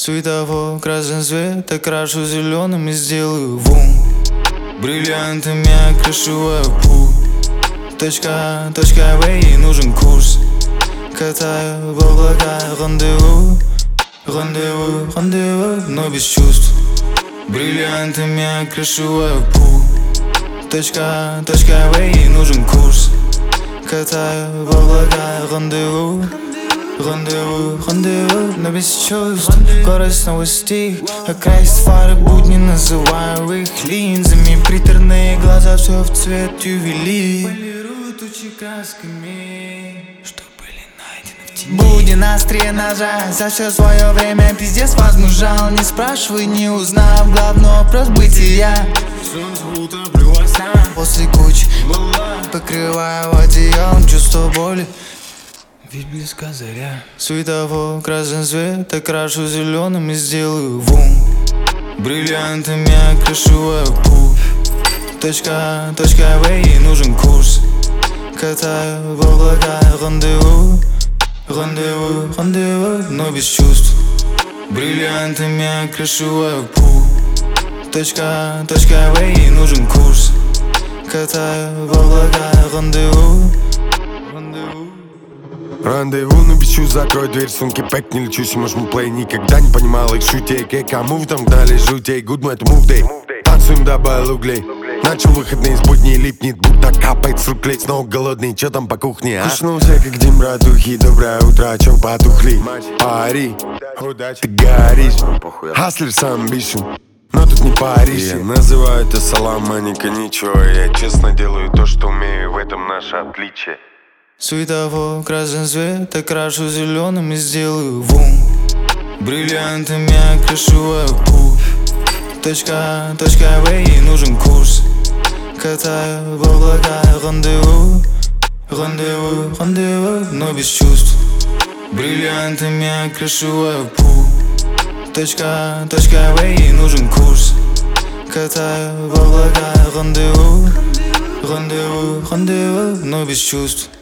Светофор, красный свет, окрашу зеленым и сделаю вум. Бриллиантами окрашиваю путь. Точка В, ей нужен курс. Катаю в облаках, рандеву, но без чувств. Бриллиантами окрашиваю путь. Точка В, ей нужен курс. Катаю в облаках, рандеву, но без чувств. Город снова стих, окрасит фары будни, называю их линзами. Приторные глаза, все в цвет ювелир. Полируют тучи красками, что были найдены в тени. Будни на острие ножа, за все свое время пиздец возмужал. Не спрашивай, не узнав, главный вопрос бытия. После кучи покрываю одеялом чувство боли, ведь близка заря. Светофор, красный свет, окрашу зеленым и сделаю вум. Бриллиантами окрашиваю путь. Точка В, ей нужен курс. Катаю в облаках, рандеву, но без чувств. Бриллиантами окрашиваю путь. Точка В, ей нужен курс. Катаю в облаках, Рандеву, но без чувств, закрой дверь, сумки пэк, не лечусь, можем плей. Никогда не понимал их шутей, кому вы там гнали жутей. Good man, это move day, танцуем, добавил углей. Начал выходные из будней, липнет, будто капает с рук клей. Снова голодный, чё там по кухне, а? Кушнулся, как Дим, братухи, доброе утро, о чем потухли? Пари, ты горишь, хаслер с амбишн, но тут не паришься. Я называю это салам, а не ничего. Я честно делаю то, что умею, в этом наше отличие. Светофор, красный свет, окрашу зеленым и сделаю вум. Бриллиантами окрашиваю путь. Точка В, ей нужен курс. Катаю в облаках, рандеву, но без чувств. Бриллиантами окрашиваю путь. Точка В, ей нужен курс. Катаю в облаках, рандеву, но без чувств.